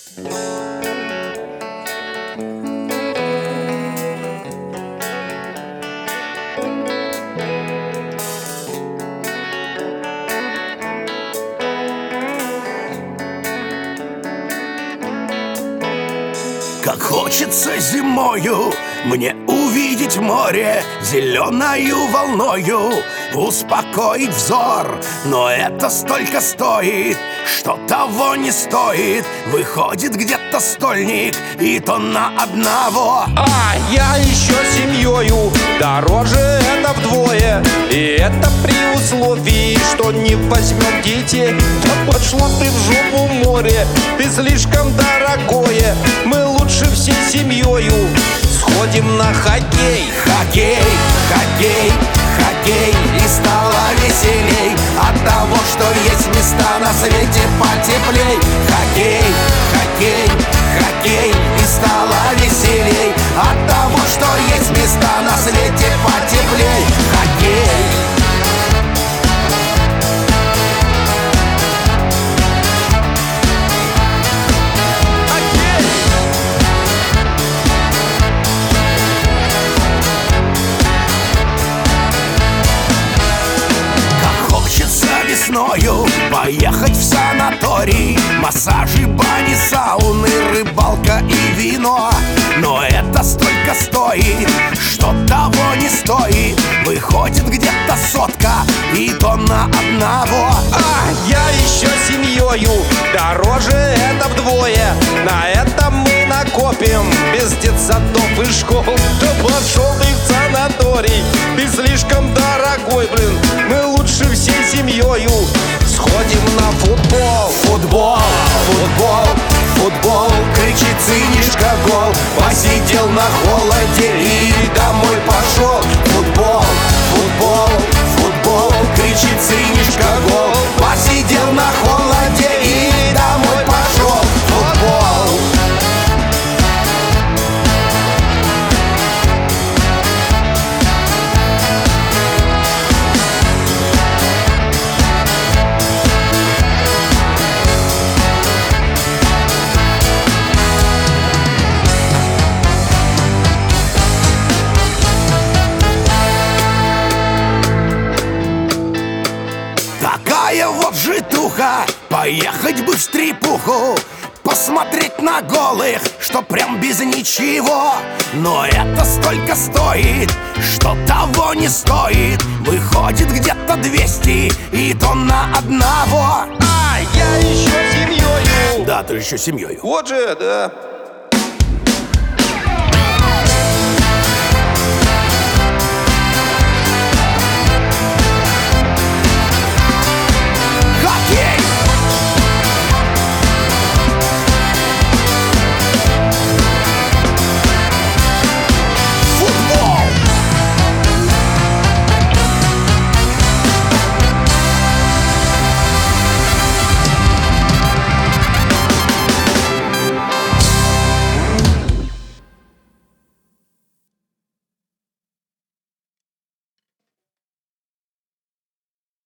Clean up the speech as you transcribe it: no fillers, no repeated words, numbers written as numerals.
Как хочется зимою мне увидеть море зеленою волною, успокоить взор, но это столько стоит, что того не стоит. Выходит где-то стольник, и то на одного. А я еще семьёю, дороже это вдвое. И это при условии, что не возьмем детей. Да пошло ты в жопу море, ты слишком дорогое. Мы лучше всей семьёю сходим на хоккей. Хоккей, хоккей, хоккей. И стало веселей от того, что есть места на свете потеплей. Хоккей, хоккей, хоккей. И стало веселей от того, что есть места на свете потеплей. Хоккей. Весною поехать в санаторий, массажи, бани, сауны, рыбалка и вино. Но это столько стоит, что того не стоит. Выходит где-то сотка, и то на одного. А я еще семьёю, дороже это вдвое. На это мы накопим без детсадов и школ. Да пошел ты в санаторий, ты слишком дорогой, блин. Мы лучше всей семьёю сходим на футбол. Футбол, футбол, футбол. Кричит сынишка гол. Посидел на холоде и домой пошел. Футбол, футбол, футбол. Кричит сынишка гол. Посидел на холоде и домой пошел. Футбол. Такая вот житуха, поехать бы в стрипуху, посмотреть на голых, что прям без ничего. Но это столько стоит, что того не стоит. Выходит где-то 200, и то на одного. А я еще семьёю. Да, ты еще семьей. Вот же, да.